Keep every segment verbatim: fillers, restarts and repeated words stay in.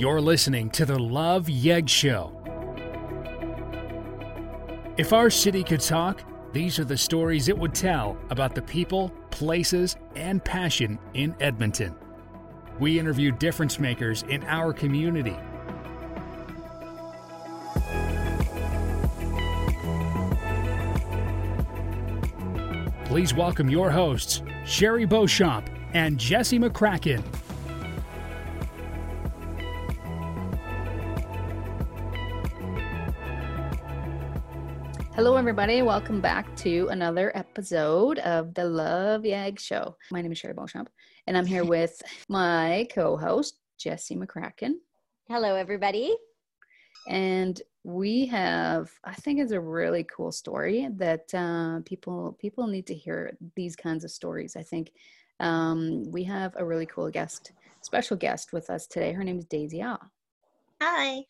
You're listening to the Love Yeg Show. If our city could talk, these are the stories it would tell about the people, places, and passion in Edmonton. We interview difference makers in our community. Please welcome your hosts, Sherry Beauchamp and Jesse McCracken. Hello, everybody. Welcome back to another episode of the Love Yeg Show. My name is Sherry Beauchamp, and I'm here with my co-host, Jesse McCracken. Hello, everybody. And we have, I think it's a really cool story that uh, people people need to hear these kinds of stories. I think um, we have a really cool guest, special guest with us today. Her name is Daisy Ah. Hi.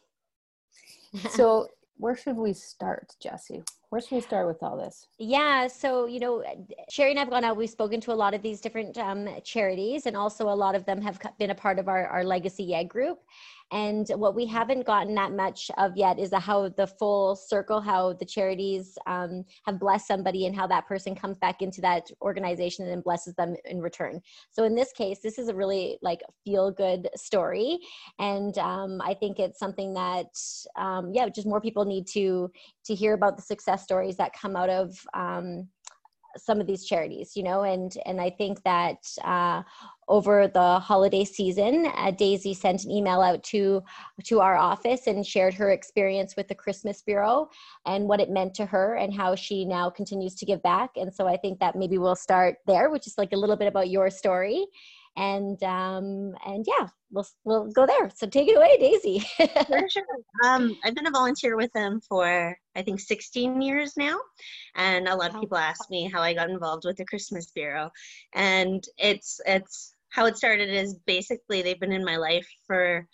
So where should we start, Jesse? Where should we start with all this? Yeah, so, you know, Sherry and I have gone out, we've spoken to a lot of these different um, charities, and also a lot of them have been a part of our, our Legacy Yeg group. And what we haven't gotten that much of yet is the, how the full circle, how the charities um, have blessed somebody and how that person comes back into that organization and blesses them in return. So in this case, this is a really like feel-good story. And um, I think it's something that, um, yeah, just more people need to, to hear about the success stories that come out of um, some of these charities, you know, and, and I think that uh, over the holiday season, uh, Daisy sent an email out to, to our office and shared her experience with the Christmas Bureau and what it meant to her and how she now continues to give back. And so I think that maybe we'll start there, which is like a little bit about your story. And, um, and yeah, we'll, we'll go there. So take it away, Daisy. Sure, sure. Um, I've been a volunteer with them for, I think, sixteen years now. And a lot of people ask me how I got involved with the Christmas Bureau. And it's, it's how it started is basically they've been in my life for,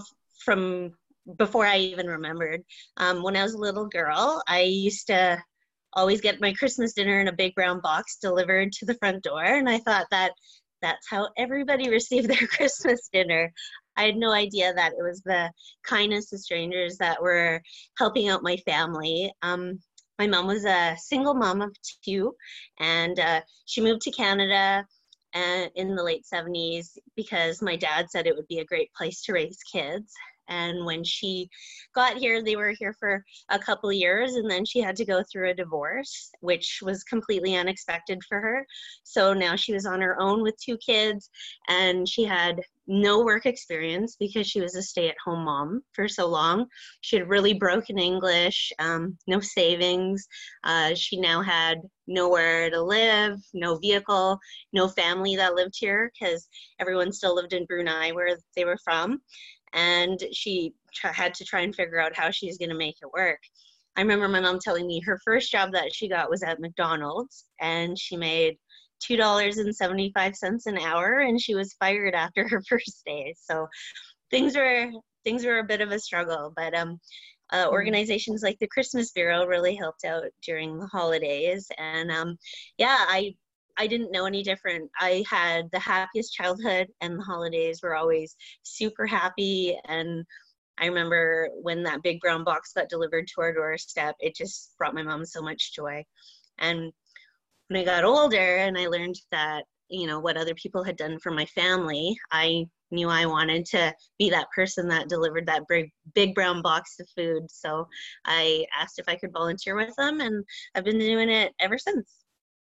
from before I even remembered. Um, when I was a little girl, I used to always get my Christmas dinner in a big brown box delivered to the front door. And I thought that that's how everybody received their Christmas dinner. I had no idea that it was the kindness of strangers that were helping out my family. Um, my mom was a single mom of two, and uh, she moved to Canada uh, in the late seventies because my dad said it would be a great place to raise kids. And when she got here, they were here for a couple of years, and then she had to go through a divorce, which was completely unexpected for her. So now she was on her own with two kids, and she had no work experience because she was a stay-at-home mom for so long. She had really broken English, um, no savings. Uh, she now had nowhere to live, no vehicle, no family that lived here because everyone still lived in Brunei where they were from. And she tr- had to try and figure out how she's going to make it work. I remember my mom telling me her first job that she got was at McDonald's, and she made two dollars and seventy-five cents an hour, and she was fired after her first day. So things were things were a bit of a struggle, but um, uh, organizations like the Christmas Bureau really helped out during the holidays. And um, yeah, I I didn't know any different. I had the happiest childhood, and the holidays were always super happy. And I remember when that big brown box got delivered to our doorstep, it just brought my mom so much joy. And when I got older and I learned that, you know, what other people had done for my family, I knew I wanted to be that person that delivered that big, big brown box of food. So I asked if I could volunteer with them, and I've been doing it ever since.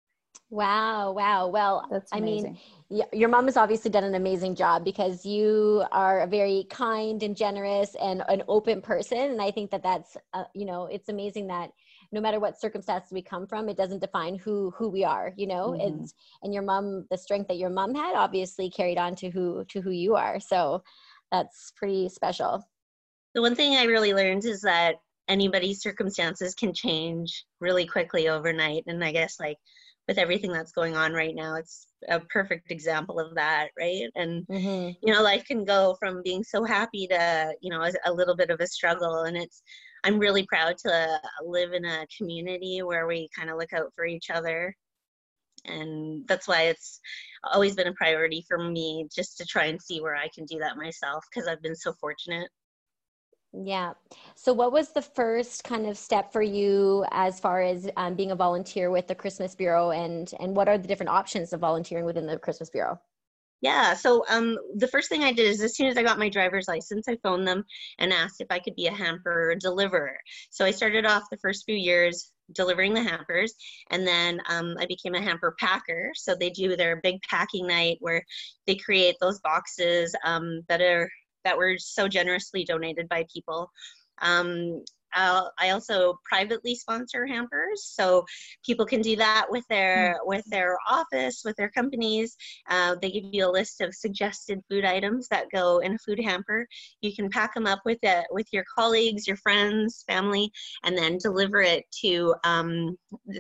Wow. Wow. Well, That's I amazing. mean, y- your mom has obviously done an amazing job because you are a very kind and generous and an open person. And I think that that's, uh, you know, it's amazing that no matter what circumstances we come from, it doesn't define who, who we are, you know, Mm-hmm. and, and your mom, the strength that your mom had obviously carried on to who, to who you are. So that's pretty special. The one thing I really learned is that anybody's circumstances can change really quickly overnight. And I guess like with everything that's going on right now, it's a perfect example of that, right? And, Mm-hmm. you know, life can go from being so happy to, you know, a, a little bit of a struggle. And it's, I'm really proud to live in a community where we kind of look out for each other. and that's why it's always been a priority for me, just to try and see where I can do that myself, because I've been so fortunate. Yeah. So what was the first kind of step for you as far as um, being a volunteer with the Christmas Bureau, and, and what are the different options of volunteering within the Christmas Bureau? Yeah, so um, the first thing I did is, as soon as I got my driver's license, I phoned them and asked if I could be a hamper deliverer. So I started off the first few years delivering the hampers, and then um, I became a hamper packer. So they do their big packing night where they create those boxes um, that are that were so generously donated by people. Um, I'll, I also privately sponsor hampers, so people can do that with their with their office, with their companies. Uh, they give you a list of suggested food items that go in a food hamper. You can pack them up with it with your colleagues, your friends, family, and then deliver it to um,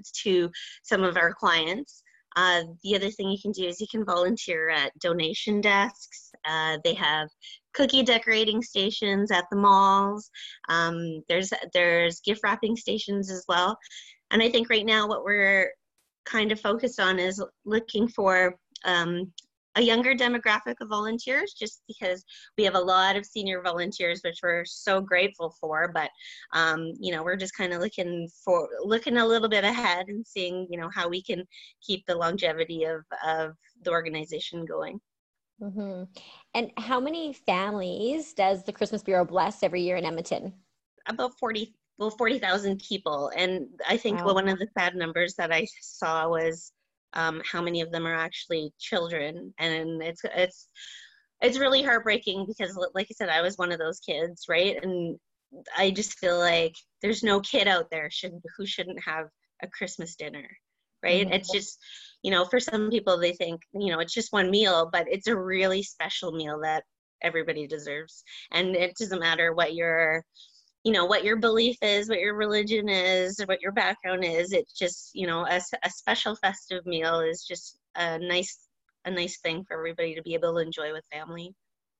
to some of our clients. Uh, the other thing you can do is you can volunteer at donation desks. Uh, they have cookie decorating stations at the malls. Um, there's there's gift wrapping stations as well. And I think right now what we're kind of focused on is looking for um, a younger demographic of volunteers, just because we have a lot of senior volunteers, which we're so grateful for. But um, you know, we're just kind of looking for looking a little bit ahead and seeing, you know, how we can keep the longevity of of the organization going. Mm-hmm. And how many families does the Christmas Bureau bless every year in Edmonton? About forty, well, forty thousand people. And I think, Wow. well, one of the sad numbers that I saw was um, how many of them are actually children. And it's, it's, it's really heartbreaking, because like I said, I was one of those kids, right? And I just feel like there's no kid out there should, who shouldn't have a Christmas dinner, right? Mm-hmm. It's just, you know, for some people, they think, you know, it's just one meal, but it's a really special meal that everybody deserves. And it doesn't matter what your, you know, what your belief is, what your religion is, or what your background is. It's just, you know, a, a special festive meal is just a nice, a nice thing for everybody to be able to enjoy with family.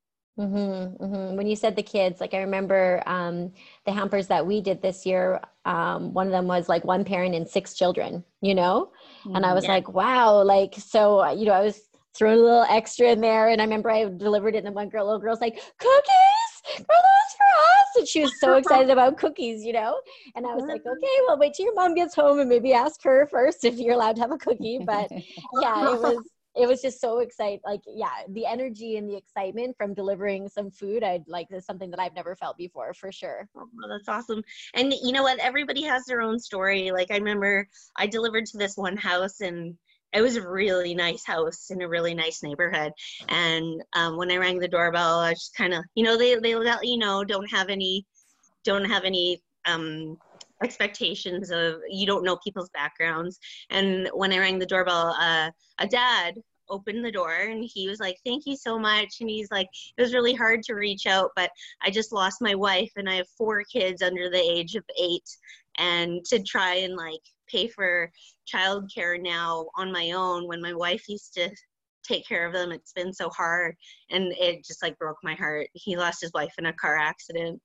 Mm-hmm, mm-hmm. When you said the kids, like I remember um, the hampers that we did this year, um, one of them was like one parent and six children, you know? Mm-hmm. And I was yeah. like, wow, like, so, you know, I was throwing a little extra in there, and I remember I delivered it, and then one girl, little girl's like, cookies? Are those for us? And she was so excited about cookies, you know? And I was like, okay, well, wait till your mom gets home and maybe ask her first if you're allowed to have a cookie. But yeah, it was, it was just so exciting. Like, yeah, the energy and the excitement from delivering some food, I'd like, is something that I've never felt before, for sure. Oh, that's awesome. And you know what? Everybody has their own story. Like, I remember I delivered to this one house, and it was a really nice house in a really nice neighborhood. And um, when I rang the doorbell, I just kind of, you know, they, they let you know, don't have any, don't have any, um, expectations of, you don't know people's backgrounds. And when I rang the doorbell, uh, a dad opened the door, and he was like, thank you so much. And he's like, it was really hard to reach out, but I just lost my wife, and I have four kids under the age of eight, and to try and like pay for childcare now on my own when my wife used to take care of them, it's been so hard. And it just like broke my heart. He lost his wife in a car accident.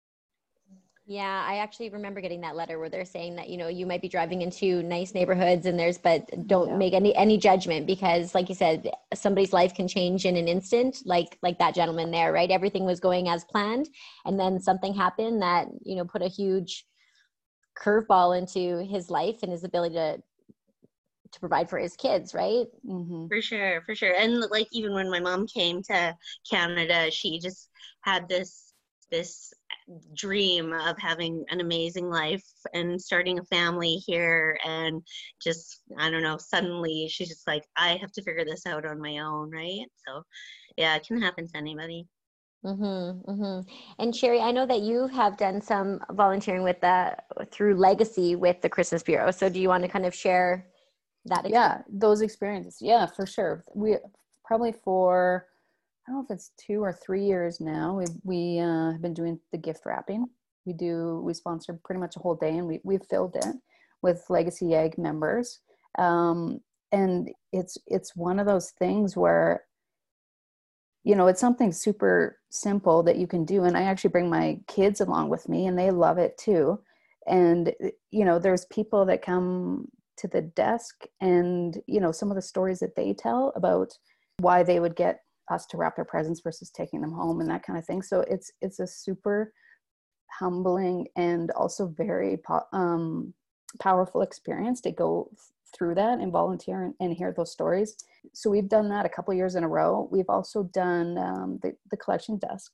Yeah, I actually remember getting that letter where they're saying that, you know, you might be driving into nice neighborhoods and there's, but don't yeah. make any, any judgment, because like you said, somebody's life can change in an instant, like, like that gentleman there, right? Everything was going as planned, and then something happened that, you know, put a huge curveball into his life and his ability to, to provide for his kids, right? Mm-hmm. For sure, for sure. And like, even when my mom came to Canada, she just had this, this dream of having an amazing life and starting a family here, and just, I don't know, suddenly she's just like, I have to figure this out on my own, right? So yeah, it can happen to anybody. Mm-hmm, mm-hmm. And Sherry, I know that you have done some volunteering with the through Legacy with the Christmas Bureau. So do you want to kind of share that experience? Yeah, those experiences. Yeah, for sure. We probably for, I don't know if it's two or three years now, we we uh, have been doing the gift wrapping. We do, we sponsor pretty much a whole day, and we, we've filled it with Legacy Egg members. Um, and it's, it's one of those things where, you know, it's something super simple that you can do. And I actually bring my kids along with me, and they love it too. And, you know, there's people that come to the desk, and, you know, some of the stories that they tell about why they would get us to wrap their presents versus taking them home and that kind of thing. So it's, it's a super humbling and also very po- um, powerful experience to go through that and volunteer and, and hear those stories. So we've done that a couple years in a row. We've also done um, the, the collection desk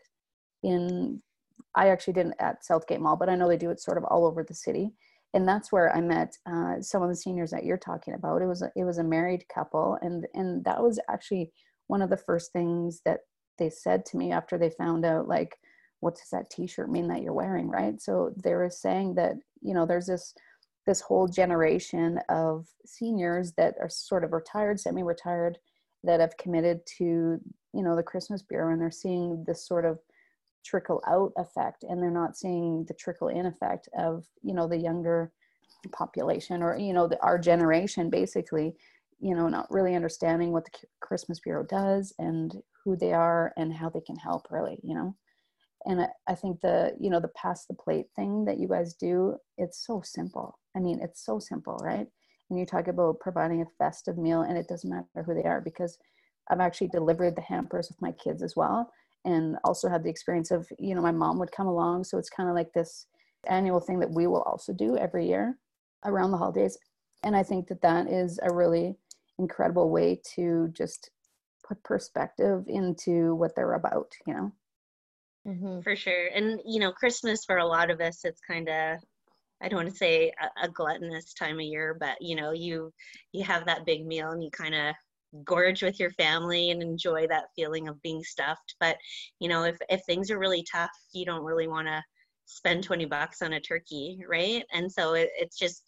in, I actually didn't at Southgate Mall, but I know they do it sort of all over the city. And that's where I met uh, some of the seniors that you're talking about. It was a, it was a married couple, and and that was actually one of the first things that they said to me after they found out, like, what does that T-shirt mean that you're wearing, right? So they were saying that, you know, there's this this whole generation of seniors that are sort of retired, semi-retired, that have committed to, you know, the Christmas Bureau, and they're seeing this sort of trickle out effect, and they're not seeing the trickle in effect of, you know, the younger population, or, you know, the, our generation basically, you know, not really understanding what the Christmas Bureau does and who they are and how they can help, really, you know. And I, I think the, you know, the pass the plate thing that you guys do, it's so simple. I mean, it's so simple, right? And you talk about providing a festive meal, and it doesn't matter who they are, because I've actually delivered the hampers with my kids as well, and also had the experience of, you know, my mom would come along. So it's kind of like this annual thing that we will also do every year around the holidays. And I think that that is a really incredible way to just put perspective into what they're about, you know? Mm-hmm. For sure. And, you know, Christmas for a lot of us, it's kind of, I don't want to say a, a gluttonous time of year, but, you know, you, you have that big meal and you kind of gorge with your family and enjoy that feeling of being stuffed. But, you know, if, if things are really tough, you don't really want to spend twenty bucks on a turkey, right? And so it, it's just,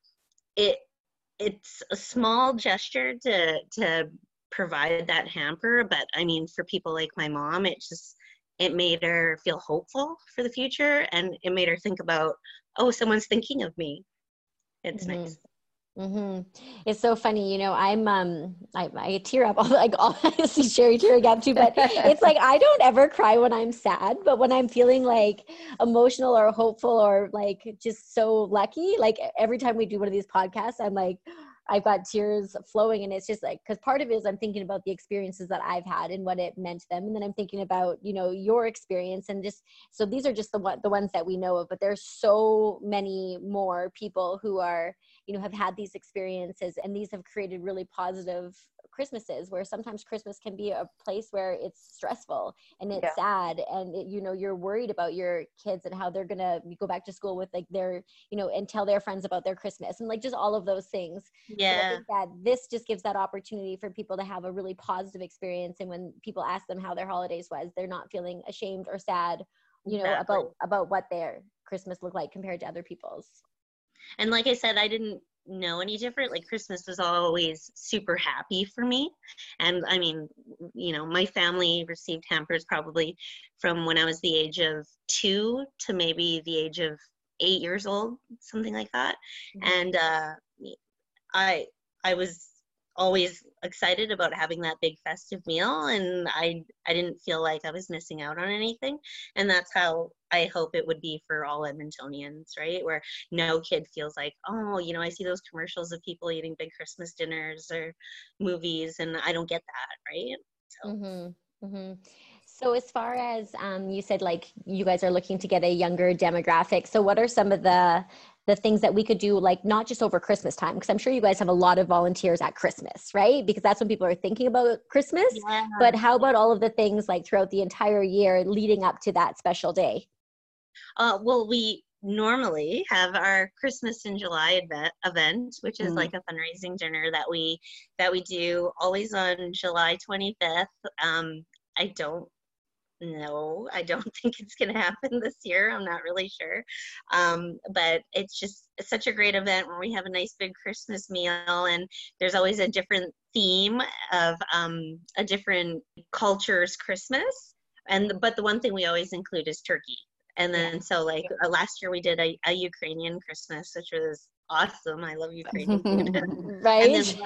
it, it's a small gesture to, to provide that hamper. But I mean, for people like my mom, it just, it made her feel hopeful for the future, and it made her think about, oh, someone's thinking of me. It's mm-hmm. nice. Mm-hmm. It's so funny, you know, I'm, um, I, I tear up, all, like, all, I see Sherry tearing up too, but it's like, I don't ever cry when I'm sad, but when I'm feeling like emotional or hopeful or like just so lucky, like every time we do one of these podcasts, I'm like, I've got tears flowing, and it's just like, because part of it is I'm thinking about the experiences that I've had and what it meant to them. And then I'm thinking about, you know, your experience, and just, so these are just the one, the ones that we know of, but there's so many more people who are, you know, have had these experiences, and these have created really positive Christmases, where sometimes Christmas can be a place where it's stressful and it's yeah. sad, and it, you know, you're worried about your kids and how they're gonna go back to school with like their, you know, and tell their friends about their Christmas, and like just all of those things. Yeah. So I think that this just gives that opportunity for people to have a really positive experience, and when people ask them how their holidays was, they're not feeling ashamed or sad, you know, exactly. about about what their Christmas looked like compared to other people's. And like I said, I didn't know any different. Like, Christmas was always super happy for me. And I mean, you know, my family received hampers probably from when I was the age of two to maybe the age of eight years old, something like that. Mm-hmm. And uh, I, I was always excited about having that big festive meal, and I, I didn't feel like I was missing out on anything. And that's how I hope it would be for all Edmontonians, right? Where no kid feels like, oh, you know, I see those commercials of people eating big Christmas dinners or movies, and I don't get that, right? So. Mm-hmm. Mm-hmm. So as far as um, you said, like, you guys are looking to get a younger demographic. So what are some of the the things that we could do, like not just over Christmas time? Because I'm sure you guys have a lot of volunteers at Christmas, right? Because that's when people are thinking about Christmas. Yeah. But how about all of the things like throughout the entire year leading up to that special day? Uh, well, we normally have our Christmas in July event, event which is mm. like a fundraising dinner that we that we do always on July twenty-fifth. Um, I don't know. I don't think it's going to happen this year. I'm not really sure. Um, but it's just it's such a great event where we have a nice big Christmas meal, and there's always a different theme of um, a different culture's Christmas. And the, but the one thing we always include is turkey. And then, yeah. so like uh, last year we did a, a Ukrainian Christmas, which was awesome. I love Ukrainian food. Right. And then,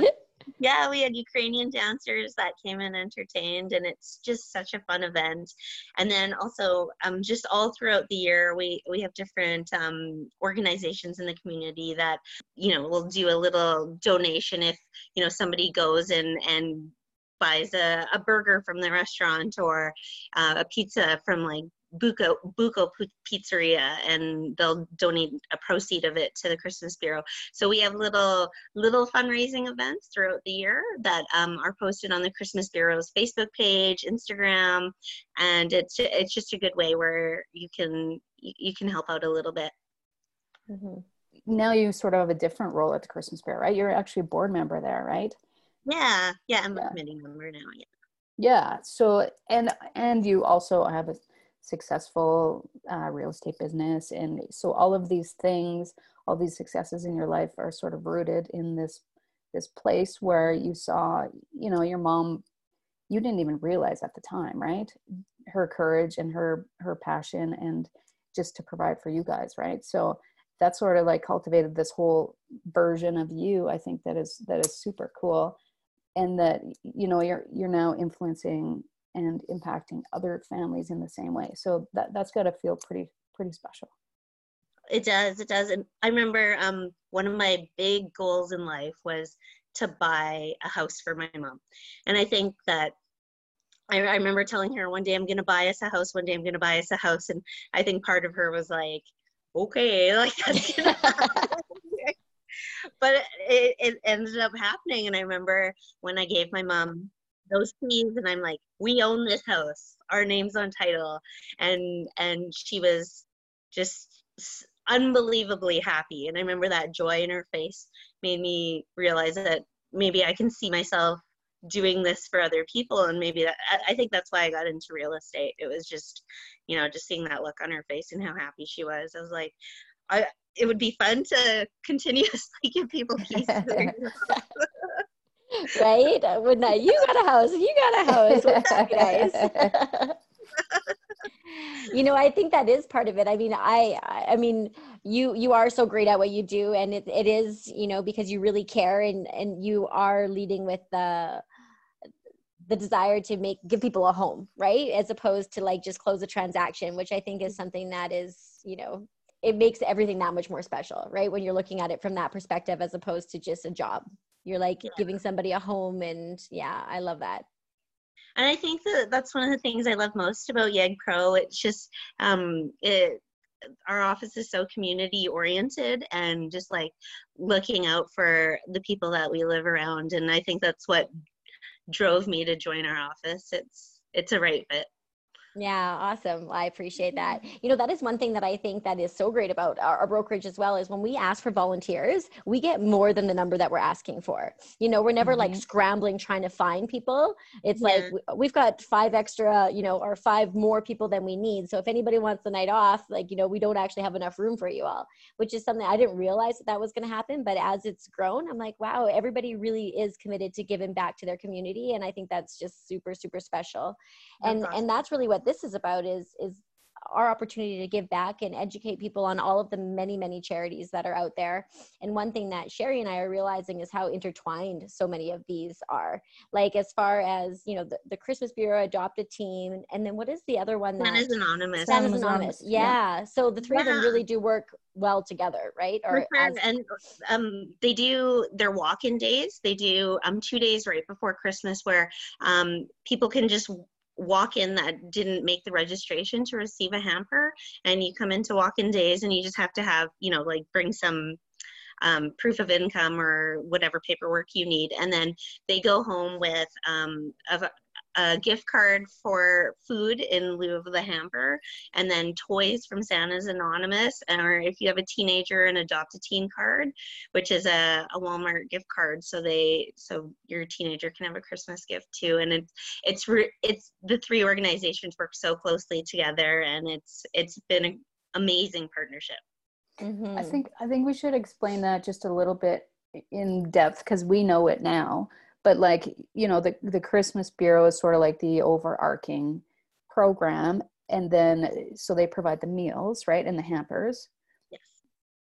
Yeah, we had Ukrainian dancers that came and entertained, and it's just such a fun event. And then also, um, just all throughout the year, we we have different um, organizations in the community that, you know, will do a little donation if, you know, somebody goes and and buys a, a burger from the restaurant, or uh, a pizza from like Buco Buco Pizzeria, and they'll donate a proceed of it to the Christmas Bureau. So we have little little fundraising events throughout the year that um, are posted on the Christmas Bureau's Facebook page, Instagram, and it's it's just a good way where you can you can help out a little bit. Mm-hmm. Now you sort of have a different role at the Christmas Bureau, right? You're actually a board member there, right? Yeah, yeah, I'm yeah. a committee member now. Yeah. Yeah. So and and you also have a successful uh, real estate business, and so all of these things, all these successes in your life are sort of rooted in this this place where you saw, you know, your mom, you didn't even realize at the time, right, her courage and her her passion, and just to provide for you guys, right? So that sort of like cultivated this whole version of you, I think, that is that is super cool, and that, you know, you're you're now influencing and impacting other families in the same way. So that, that's got to feel pretty, pretty special. It does. It does. And I remember um, one of my big goals in life was to buy a house for my mom. And I think that I, I remember telling her one day, I'm going to buy us a house. One day I'm going to buy us a house. And I think part of her was like, okay, like that's going to happen. But it, it ended up happening. And I remember when I gave my mom those keys, and I'm like, we own this house, our name's on title, and and she was just unbelievably happy. And I remember that joy in her face made me realize that maybe I can see myself doing this for other people, and maybe that, I think that's why I got into real estate. It was just, you know, just seeing that look on her face and how happy she was. I was like, I it would be fun to continuously give people keys to their house. Right? When uh, you got a house, you got a house. Wouldn't that be nice? You know, I think that is part of it. I mean, I, I mean, you, you are so great at what you do, and it, it is, you know, because you really care, and, and you are leading with the, the desire to make, give people a home, right? As opposed to like just close a transaction, which I think is something that is, you know, it makes everything that much more special, right? When you're looking at it from that perspective, as opposed to just a job. You're like yeah. giving somebody a home, and yeah, I love that. And I think that that's one of the things I love most about YEG Pro. It's just, um, it, our office is so community oriented, and just like looking out for the people that we live around. And I think that's what drove me to join our office. It's, it's a right fit. Yeah, awesome. I appreciate that. You know, that is one thing that I think that is so great about our, our brokerage as well, is when we ask for volunteers, we get more than the number that we're asking for. You know, we're never mm-hmm. like scrambling trying to find people. It's yeah. like we've got five extra, you know, or five more people than we need. So if anybody wants the night off, like, you know, we don't actually have enough room for you all, which is something I didn't realize that that was going to happen. But as it's grown, I'm like, wow, everybody really is committed to giving back to their community. And I think that's just super, super special. That's and awesome. and that's really what this is about, is is our opportunity to give back and educate people on all of the many, many charities that are out there. And one thing that Sherry and I are realizing is how intertwined so many of these are. Like, as far as, you know, the, the Christmas Bureau, Adopt a Teen, and then what is the other one? That Santa's Anonymous. Santa's Anonymous. Yeah. yeah. So the three yeah. of them really do work well together, right? Or sure. as- and um, they do their walk-in days. They do um, two days right before Christmas where um, people can just walk in that didn't make the registration to receive a hamper, and you come into walk-in days, and you just have to have, you know, like bring some um, proof of income or whatever paperwork you need, and then they go home with um, a, a gift card for food in lieu of the hamper, and then toys from Santa's Anonymous, or if you have a teenager, an Adopt a Teen card, which is a, a Walmart gift card, so they so your teenager can have a Christmas gift too. And it's it's re, it's the three organizations work so closely together, and it's it's been an amazing partnership. Mm-hmm. I think I think we should explain that just a little bit in depth, because we know it now. But like, you know, the, the Christmas Bureau is sort of like the overarching program. And then, so they provide the meals, right? And the hampers. Yes.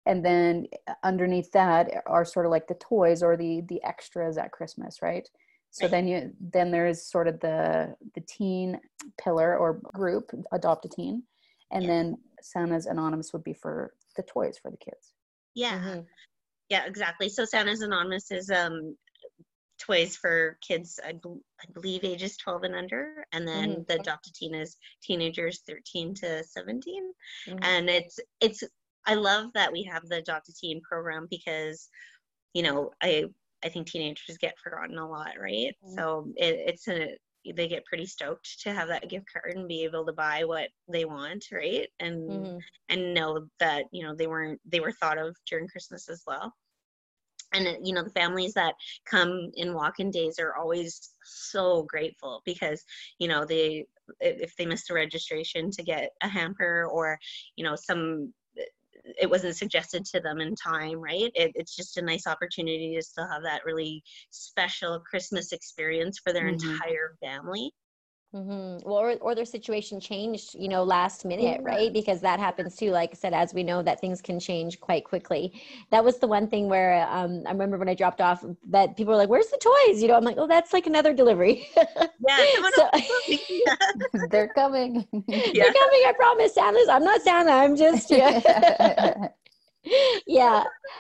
And then underneath that are sort of like the toys or the the extras at Christmas, right? So Right. then you then there's sort of the the teen pillar or group, Adopt a Teen, and Yeah. then Santa's Anonymous would be for the toys for the kids. Yeah. Mm-hmm. Yeah, exactly. So Santa's Anonymous is um toys for kids, I, bel I believe ages twelve and under, and then Mm-hmm. the Adopt a Teen is teenagers thirteen to seventeen. Mm-hmm. And it's it's I love that we have the Adopt a Teen program because, you know, I I think teenagers get forgotten a lot, right? Mm-hmm. So it, it's a they get pretty stoked to have that gift card and be able to buy what they want, right? And Mm-hmm. and know that, you know, they weren't they were thought of during Christmas as well. And, you know, the families that come in walk-in days are always so grateful because, you know, they, if they missed a registration to get a hamper or, you know, some, it wasn't suggested to them in time, right? It, it's just a nice opportunity to still have that really special Christmas experience for their Mm-hmm. entire family. Mm-hmm. Well, or, or their situation changed, you know, last minute, Yeah. right? Because that happens too. Like I said, as we know that things can change quite quickly. That was the one thing where um, I remember when I dropped off that people were like, where's the toys? You know, I'm like, oh, that's like another delivery. Yeah, come on So, up. They're coming. they're coming, I promise. Santa's, I'm not Santa. I'm just, yeah. Yeah.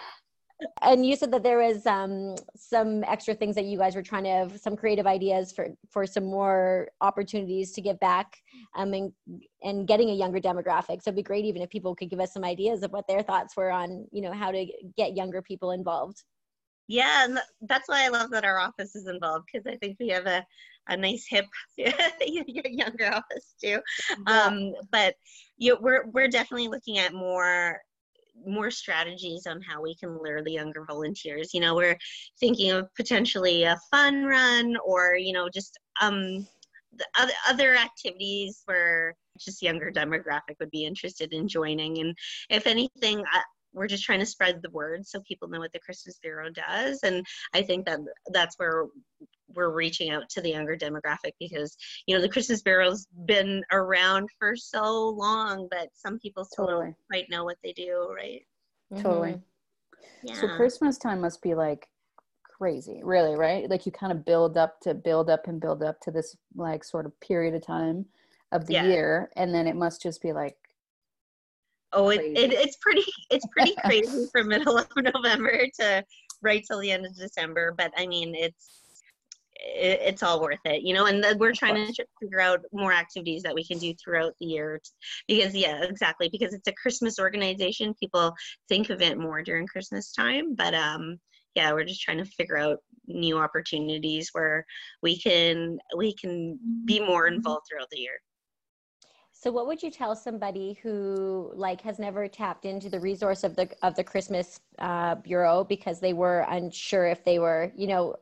And you said that there was um, some extra things that you guys were trying to have, some creative ideas for, for some more opportunities to give back um, and, and getting a younger demographic. So it'd be great even if people could give us some ideas of what their thoughts were on, you know, how to get younger people involved. Yeah, and that's why I love that our office is involved because I think we have a, a nice hip younger office too. Yeah. Um, but you, we're we're definitely looking at more more strategies on how we can lure the younger volunteers. You know, we're thinking of potentially a fun run or, you know, just um, the other, other activities where just younger demographic would be interested in joining. And if anything, I, we're just trying to spread the word so people know what the Christmas Bureau does. And I think that that's where we're reaching out to the younger demographic because, you know, the Christmas Bureau's been around for so long, but some people still Totally. don't quite know what they do, right? Totally. Mm-hmm. Yeah. So Christmas time must be like crazy, really, right? Like you kind of build up to build up and build up to this like sort of period of time of the Yeah. year. And then it must just be like, Oh, it, crazy. it it's pretty it's pretty crazy from middle of November to right till the end of December. But I mean, it's it, it's all worth it, you know. And then we're trying to figure out more activities that we can do throughout the year because, yeah, exactly. Because it's a Christmas organization, people think of it more during Christmas time. But um, yeah, we're just trying to figure out new opportunities where we can we can be more involved throughout the year. So what would you tell somebody who like has never tapped into the resource of the of the Christmas uh, Bureau because they were unsure if they were, you know,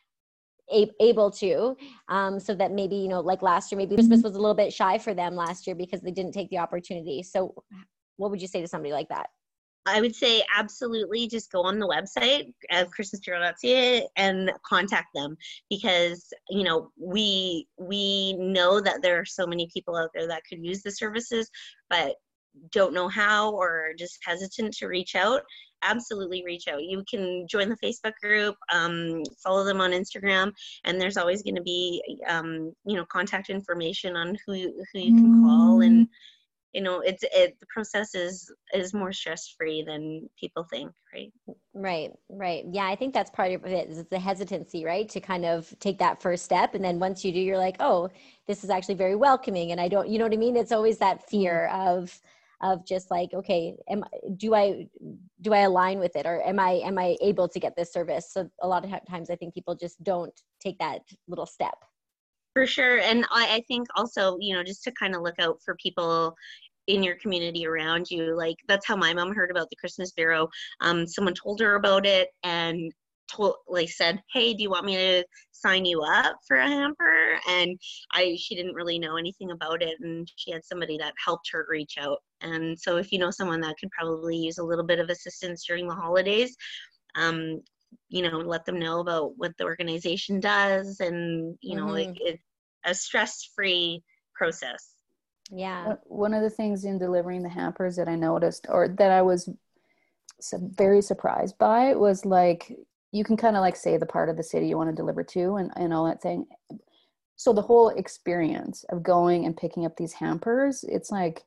a- able to, um, so that maybe, you know, like last year, maybe Christmas was a little bit shy for them last year because they didn't take the opportunity. So what would you say to somebody like that? I would say absolutely just go on the website of christmas bureau dot c a and contact them because, you know, we we know that there are so many people out there that could use the services but don't know how or just hesitant to reach out. Absolutely reach out. You can join the Facebook group, um, follow them on Instagram, and there's always going to be, um, you know, contact information on who you, who you can call. And you know, it's it the process is is more stress-free than people think, right? Right, right. Yeah, I think that's part of it is the hesitancy, right? To kind of take that first step. And then once you do, you're like, oh, this is actually very welcoming. And I don't, you know what I mean? It's always that fear of of just like, okay, am do I do I align with it, or am I am I able to get this service? So a lot of times I think people just don't take that little step. For sure. And I, I think also, you know, just to kind of look out for people in your community around you. Like that's how my mom heard about the Christmas Bureau. Um, someone told her about it and told, like said, hey, do you want me to sign you up for a hamper? And I, she didn't really know anything about it. And she had somebody that helped her reach out. And so if you know someone that could probably use a little bit of assistance during the holidays, um, you know, let them know about what the organization does. And, you know, Mm-hmm. it, it's a stress-free process. Yeah. One of the things in delivering the hampers that I noticed, or that I was so very surprised by was like, you can kind of like say the part of the city you want to deliver to and, and all that thing. So the whole experience of going and picking up these hampers, it's like,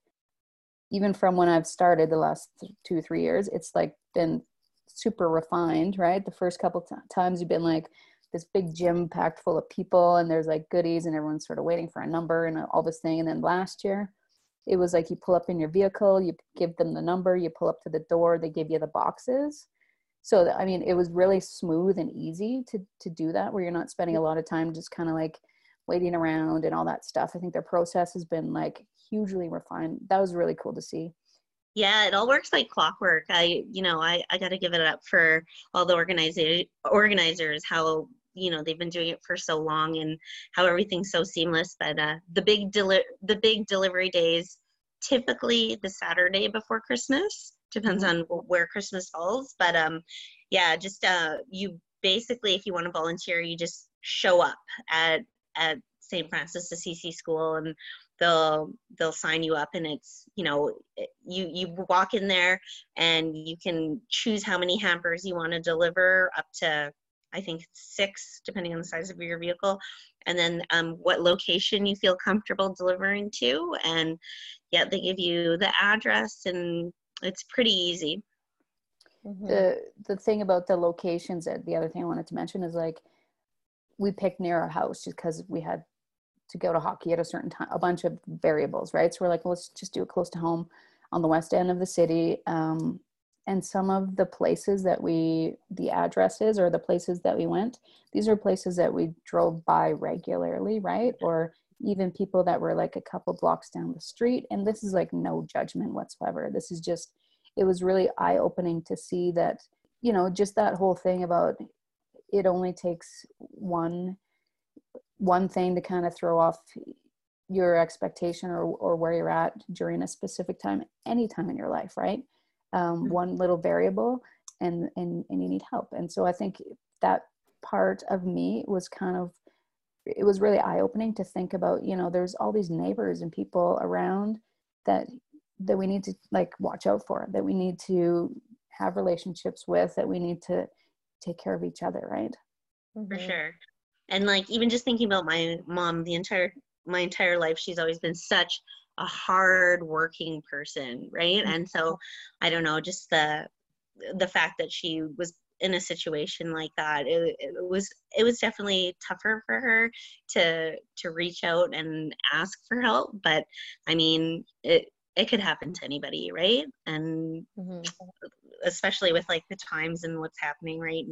even from when I've started the last two, three years, it's like been super refined, right? The first couple t- times you've been like this big gym packed full of people and there's like goodies and everyone's sort of waiting for a number and all this thing. And then last year it was like, you pull up in your vehicle, you give them the number, you pull up to the door, they give you the boxes. So, I mean, it was really smooth and easy to, to do that, where you're not spending a lot of time just kind of like waiting around and all that stuff. I think their process has been like hugely refined. That was really cool to see. Yeah, it all works like clockwork. I, you know, I, I got to give it up for all the organizer, organizers, how, you know, they've been doing it for so long and how everything's so seamless. But uh, the big deli- the big delivery days, typically the Saturday before Christmas, depends on where Christmas falls. But um, yeah, just uh, you basically, if you want to volunteer, you just show up at at Saint Francis Assisi School and they'll they'll sign you up, and it's, you know, you you walk in there and you can choose how many hampers you want to deliver, up to I think six depending on the size of your vehicle, and then um, what location you feel comfortable delivering to, and yeah, they give you the address and it's pretty easy. Mm-hmm. The the thing about the locations, the other thing I wanted to mention is like, we picked near our house just because we had to go to hockey at a certain time, a bunch of variables, right? So we're like, well, let's just do it close to home on the west end of the city. Um, and some of the places that we, the addresses or the places that we went, these are places that we drove by regularly, right? Or even people that were like a couple blocks down the street. And this is like no judgment whatsoever. This is just, it was really eye-opening to see that, you know, just that whole thing about it only takes one one thing to kind of throw off your expectation or, or where you're at during a specific time, any time in your life, right? Um, one little variable and, and, and you need help. And so I think that part of me was kind of, it was really eye-opening to think about, you know, there's all these neighbors and people around that, that we need to like watch out for, that we need to have relationships with, that we need to take care of each other, right? For sure. And like, even just thinking about my mom, the entire, my entire life, she's always been such a hard working person. Right. And so I don't know, just the, the fact that she was in a situation like that, it, it was, it was definitely tougher for her to, to reach out and ask for help. But I mean, it, it could happen to anybody. Right. And mm-hmm. especially with like the times and what's happening right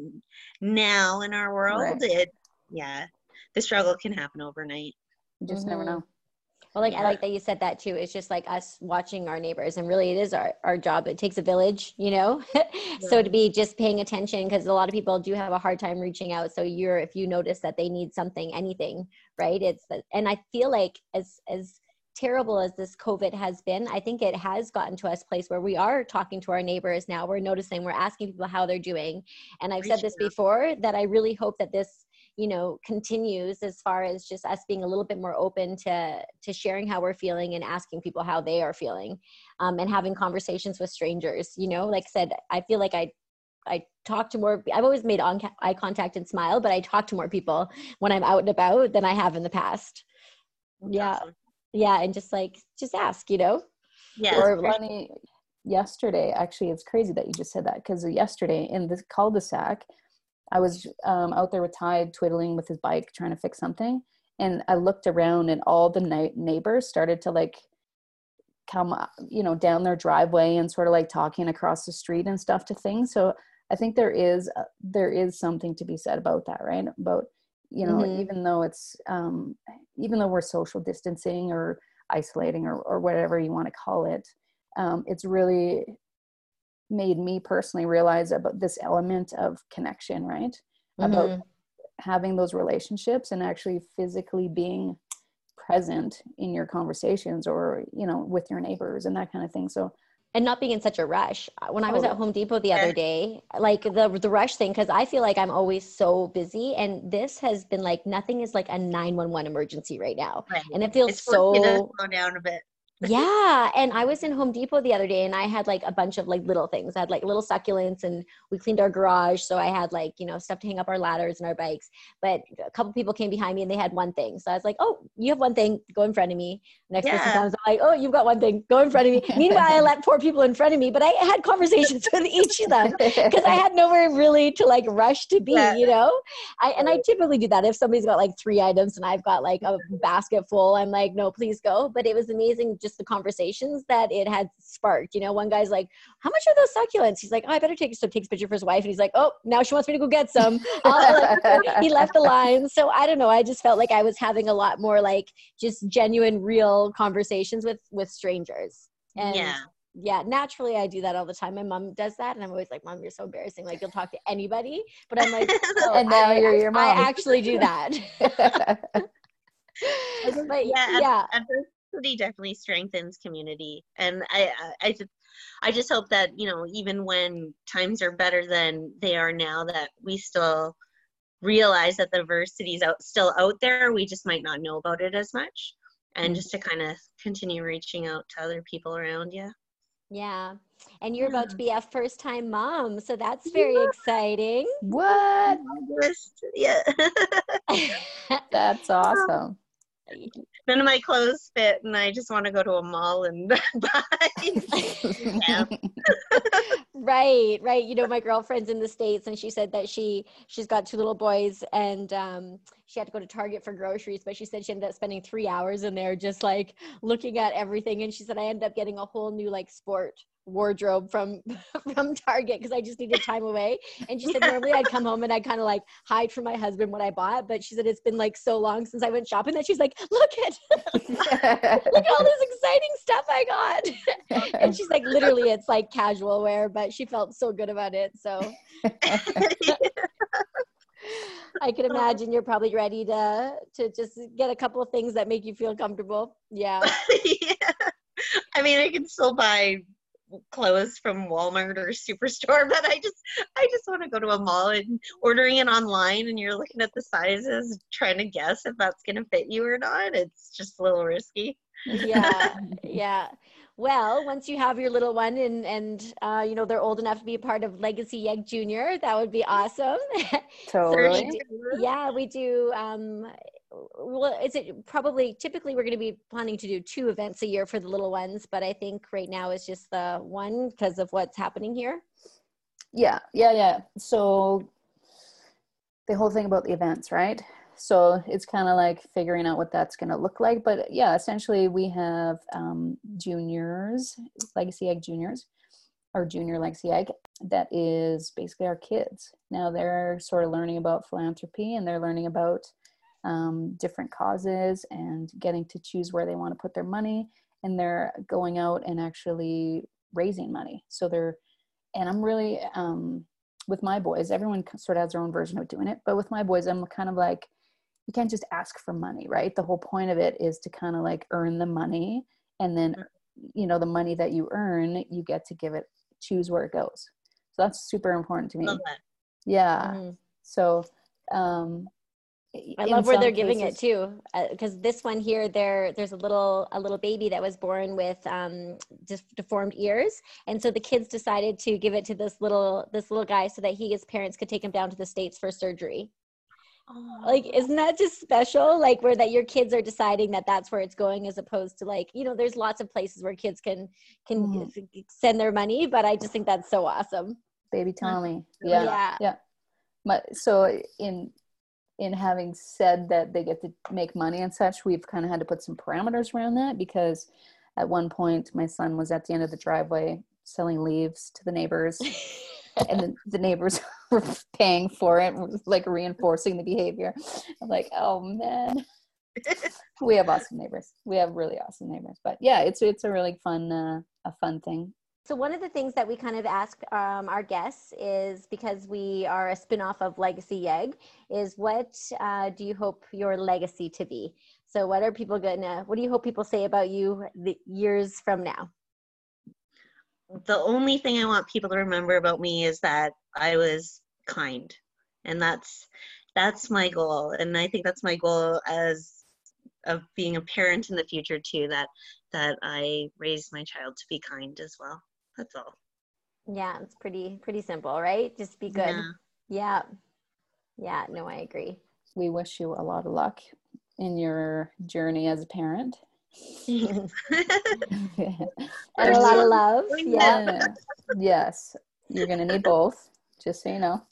now in our world, right. it, yeah, the struggle can happen overnight. You just mm-hmm. never know. Well, like, yeah. I like that you said that too. It's just like us watching our neighbors, and really it is our, our job. It takes a village, you know, yeah. So to be just paying attention, because a lot of people do have a hard time reaching out. So you're, if you notice that they need something, anything, right. It's, and I feel like as, as terrible as this COVID has been, I think it has gotten to us a place where we are talking to our neighbors now. We're noticing, we're asking people how they're doing. And I've said this before, that I really hope that this, you know, continues as far as just us being a little bit more open to, to sharing how we're feeling and asking people how they are feeling, um, and having conversations with strangers. You know, like I said, I feel like I, I talk to more, I've always made on, eye contact and smile, but I talk to more people when I'm out and about than I have in the past. That's yeah. Awesome. Yeah. And just like, just ask, you know? Yeah. Or funny, yesterday, actually, it's crazy that you just said that, because yesterday in the cul-de-sac, I was um, out there with Ty twiddling with his bike, trying to fix something. And I looked around and all the na- neighbors started to like come, you know, down their driveway and sort of like talking across the street and stuff to things. So I think there is, uh, there is something to be said about that, right? About, you know, mm-hmm. even though it's, um, even though we're social distancing or isolating or, or whatever you want to call it, um, it's really made me personally realize about this element of connection, right? Mm-hmm. About having those relationships and actually physically being present in your conversations or, you know, with your neighbors and that kind of thing. So, and not being in such a rush. When I was at Home Depot the other day, like the the rush thing, because I feel like I'm always so busy, and this has been like, nothing is like a nine one one emergency right now. Right. And it feels it's so to slow down a bit. Yeah. And I was in Home Depot the other day and I had like a bunch of like little things. I had like little succulents and we cleaned our garage. So I had like, you know, stuff to hang up our ladders and our bikes. But a couple people came behind me and they had one thing. So I was like, oh, you have one thing, go in front of me. Next Yeah. person comes, I'm like, oh, you've got one thing, go in front of me. Meanwhile, I let four people in front of me, but I had conversations with each of them because I had nowhere really to like rush to be, Yeah. you know? I And I typically do that. If somebody's got like three items and I've got like a basket full, I'm like, no, please go. But it was amazing just the conversations that it had sparked. You know, one guy's like, how much are those succulents? He's like, oh, I better take so takes a picture for his wife. And he's like, oh, now she wants me to go get some. I'll, like, he left the line. So I don't know. I just felt like I was having a lot more like just genuine, real conversations with, with strangers. And Yeah. yeah, naturally I do that all the time. My mom does that. And I'm always like, Mom, you're so embarrassing. Like you'll talk to anybody, but I'm like, oh, And now I, you're your I mom. actually do that. But yeah, yeah. adversity definitely strengthens community, and I, I, I just, I just hope that, you know, even when times are better than they are now, that we still realize that the adversity is out, still out there. We just might not know about it as much, and Mm-hmm. just to kind of continue reaching out to other people around you. Yeah. And you're Yeah. about to be a first time mom. So that's very Yeah. exciting. What? Yeah. That's awesome. None of my clothes fit, and I just want to go to a mall and buy. Yeah. Right, right. You know, my girlfriend's in the States and she said that she, she's got two little boys and um, she had to go to Target for groceries, but she said she ended up spending three hours in there just like looking at everything. And she said, I ended up getting a whole new like sport wardrobe from from Target because I just needed time away. And she said normally I'd come home and I'd kind of like hide from my husband what I bought, but she said it's been like so long since I went shopping that she's like, look at look at all this exciting stuff I got. And she's like, literally it's like casual wear, but she felt so good about it. So I can imagine you're probably ready to to just get a couple of things that make you feel comfortable. Yeah. Yeah. I mean, I can still buy clothes from Walmart or Superstore, but I just I just want to go to a mall, and ordering it online and you're looking at the sizes, trying to guess if that's going to fit you or not. It's just a little risky. Yeah. Yeah. Well, once you have your little one and, and uh, you know, they're old enough to be a part of Legacy Yeg Junior, that would be awesome. So Totally. we do, yeah, we do. Um, well, is it probably, typically we're going to be planning to do two events a year for the little ones, but I think right now it's just the one because of what's happening here. Yeah, yeah, yeah. So the whole thing about the events, right? So it's kind of like figuring out what that's going to look like. But yeah, essentially we have um, juniors, Legacy Egg Juniors, or Junior Legacy Egg, that is basically our kids. Now they're sort of learning about philanthropy and they're learning about um, different causes and getting to choose where they want to put their money. And they're going out and actually raising money. So they're, and I'm really, um, with my boys, everyone sort of has their own version of doing it. But with my boys, I'm kind of like, you can't just ask for money, right? The whole point of it is to kind of like earn the money, and then, you know, the money that you earn, you get to give it, choose where it goes. So that's super important to me. Love that. Yeah. Mm-hmm. So, um, I love where they're giving it too, because uh, this one here, there there's a little a little baby that was born with um, just deformed ears, and so the kids decided to give it to this little this little guy so that he, his parents, could take him down to the States for surgery. Oh. Like, isn't that just special? Like, where that your kids are deciding that that's where it's going, as opposed to like, you know, there's lots of places where kids can can mm. send their money, but I just think that's so awesome. Baby Tommy, yeah, yeah, yeah. But so in. in having said that they get to make money and such, we've kind of had to put some parameters around that, because at one point my son was at the end of the driveway selling leaves to the neighbors and the, the neighbors were paying for it, like reinforcing the behavior. I'm like, oh man, we have awesome neighbors. We have really awesome neighbors. But yeah, it's it's a really fun, uh, a fun thing. So one of the things that we kind of ask um, our guests is, because we are a spinoff of Legacy Yeg, is what uh, do you hope your legacy to be? So what are people gonna, what do you hope people say about you the years from now? The only thing I want people to remember about me is that I was kind, and that's that's my goal. And I think that's my goal as of being a parent in the future too, that that I raised my child to be kind as well. That's all. Yeah, it's pretty pretty simple, right? Just be good. Yeah. Yeah. Yeah, no, I agree. We wish you a lot of luck in your journey as a parent. And a lot of love. Yeah. Yeah. Yes. You're going to need both, just so you know.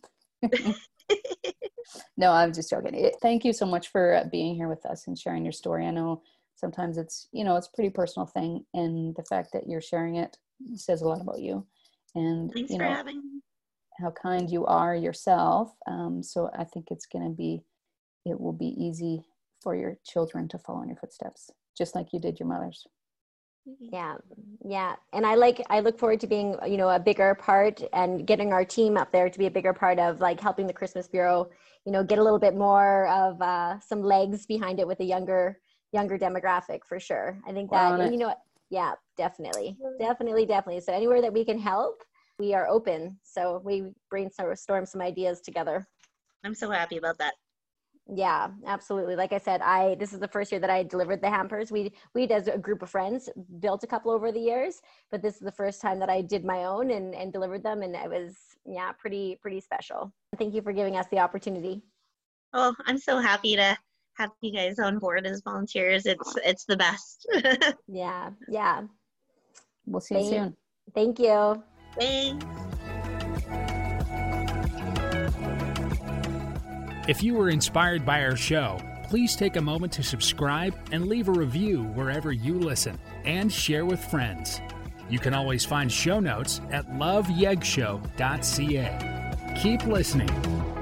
No, I'm just joking. Thank you so much for being here with us and sharing your story. I know sometimes it's, you know, it's a pretty personal thing, and the fact that you're sharing it says a lot about you. And Thanks you for know having me. how kind you are yourself. Um, so I think it's going to be, it will be easy for your children to follow in your footsteps, just like you did your mother's. Yeah. Yeah. And I like, I look forward to being, you know, a bigger part and getting our team up there to be a bigger part of like helping the Christmas Bureau, you know, get a little bit more of uh, some legs behind it with a younger, younger demographic for sure. I think that, and you know what? Yeah, definitely. Definitely. Definitely. So anywhere that we can help, we are open. So we brainstorm some ideas together. I'm so happy about that. Yeah, absolutely. Like I said, I this is the first year that I delivered the hampers. We we as a group of friends built a couple over the years, but this is the first time that I did my own and, and delivered them, and it was yeah, pretty pretty special. Thank you for giving us the opportunity. Oh, I'm so happy to have you guys on board as volunteers. It's it's the best. Yeah, yeah. We'll see you Thank, soon. Thank you. Thanks. If you were inspired by our show, please take a moment to subscribe and leave a review wherever you listen, and share with friends. You can always find show notes at love yeg show dot c a. Keep listening.